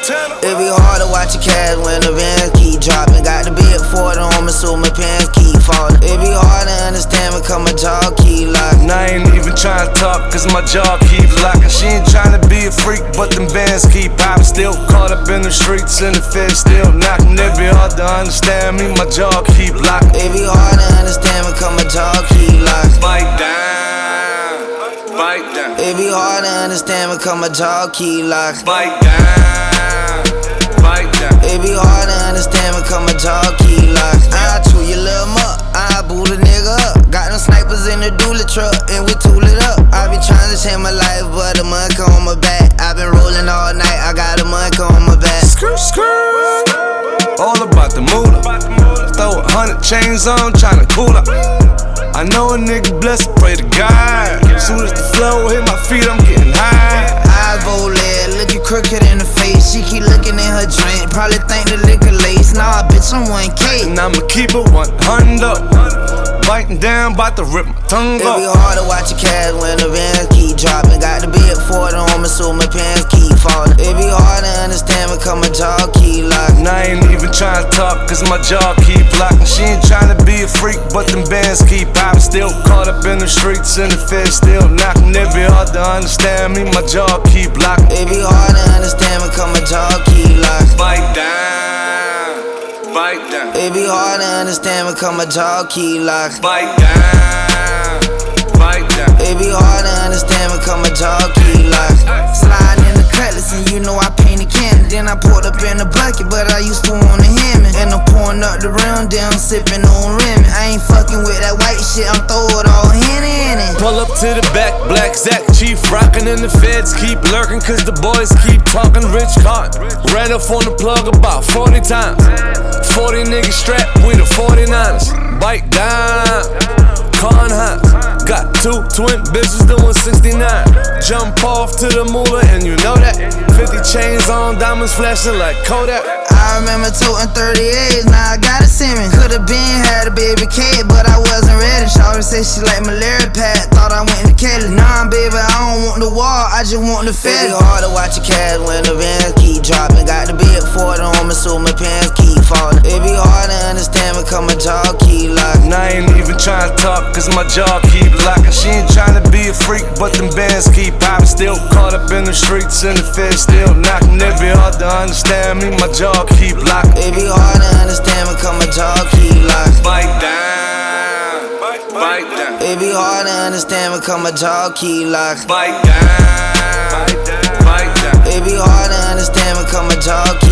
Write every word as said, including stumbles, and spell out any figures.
It be hard to watch your cash when the bands keep dropping. Got the big Ford on me, so my pants keep falling. It be hard to understand because my jaw keep locking. And I ain't even trying to talk, cause my jaw keep locking. She ain't trying to be a freak, but them bands keep popping. Still caught up in the streets and the feds still knocking. It be hard to understand me, my jaw keep locking. It be hard to understand because my jaw keep locking. Bite down, bite down. It be hard to understand because my jaw keep locking. Bite down, bite down. It be hard to understand because my jaw keep locking. I chew your little muck, I boot a nigga up. Got them snipers in the dually truck and we tool it up. I be trying to change my life, but the money on my back. I been rolling all night, I got the money on my back. Screw, screw. All about the moolah. Throw a hundred chains on, tryna cool up. I know a nigga blessed, pray to God. Soon as the flow hit my feet, I'm getting high. Eyes red, looking crooked in the face. She keep looking in her drink, probably think the liquor lace. Nah, bitch, I'm one K. And I'ma keep it one hundred up. Biting down, bout to rip my tongue It up. be hard to watch your cash when the bands keep dropping. Got the big Ford on me, so my pants keep falling. It be hard to understand because my jaw keep locking. And I ain't even trying to talk, cause my jaw keep locking. She ain't trying to be a freak, but them bands keep popping. Still caught up in the streets and the feds still knocking. It be hard to understand me, my jaw keep locking. It be hard to understand because my jaw keep locking. Bite down, bite down. It be hard to understand because my jaw keep locking. Bite down, bite down. It be hard to understand because my jaw keep locking. Sliding in the cutlass and you know I painted candy. Then I poured up in the bucket, but I used to wanna hand me. And I'm pouring up the rim, then I'm sipping on Remy. I ain't fucking with that white shit, I'm throwing it all Henny in it. Pull up to the back, Black Zach, Chief rockin' and the feds keep lurking, cause the boys keep talking Rich Carton. Ran up on the plug about forty times. forty niggas strapped with the forty-niners. Bite down, con hot. Got two twin bitches doing sixty-nine. Jump off to the moolah and you know that. fifty chains on, diamonds flashing like Kodak. I remember toting thirty-eights, now I got a Simmons. Could've been had a baby Kate, but I wasn't ready. Shawty said she like malaria pad, thought I went to Kelly. Nah, baby, I don't want the wall, I just want the fed. It be hard to watch your cash when the bands keep dropping. Got the big Ford on me, so my pants keep falling. It be hard to understand because my jaw keep locking. And I ain't even trying to talk, cause my jaw keep locking. She ain't trying to be a freak, but them bands keep popping. Still caught up in the streets and the feds still knocking. It be hard to understand me, my jaw keep locking. It be hard to understand because my jaw keep locking. Bite down, bite down. It be hard to understand because my jaw keep locking. Bite down, bite down. It be hard to understand because my jaw keep